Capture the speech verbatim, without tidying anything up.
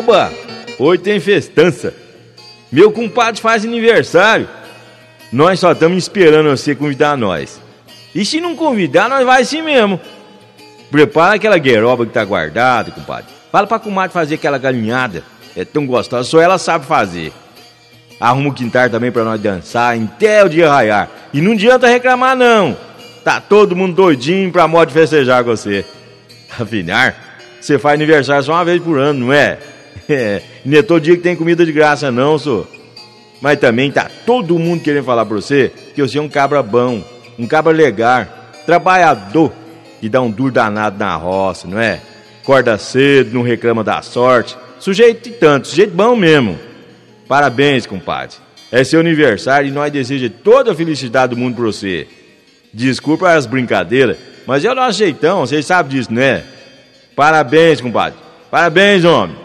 Oba, hoje tem festança. Meu compadre faz aniversário. Nós só estamos esperando você convidar nós. E se não convidar, nós vai assim mesmo. Prepara aquela gueroba que tá guardada, compadre. Fala pra comadre fazer aquela galinhada. É tão gostosa, só ela sabe fazer. Arruma o quintal também pra nós dançar até o dia raiar. E não adianta reclamar não. Tá todo mundo doidinho pra modo de festejar com você. Afinal, você faz aniversário só uma vez por ano, não é? É, não é todo dia que tem comida de graça não, só. Mas também tá todo mundo querendo falar pra você que você é um cabra bom, um cabra legal, trabalhador, que dá um duro danado na roça, não é? Acorda cedo, não reclama da sorte. Sujeito de tanto, sujeito bom mesmo. Parabéns, compadre. É seu aniversário e nós desejamos toda a felicidade do mundo pra você. Desculpa as brincadeiras, mas é o nosso jeitão, vocês sabem disso, né? Parabéns, compadre. Parabéns, homem.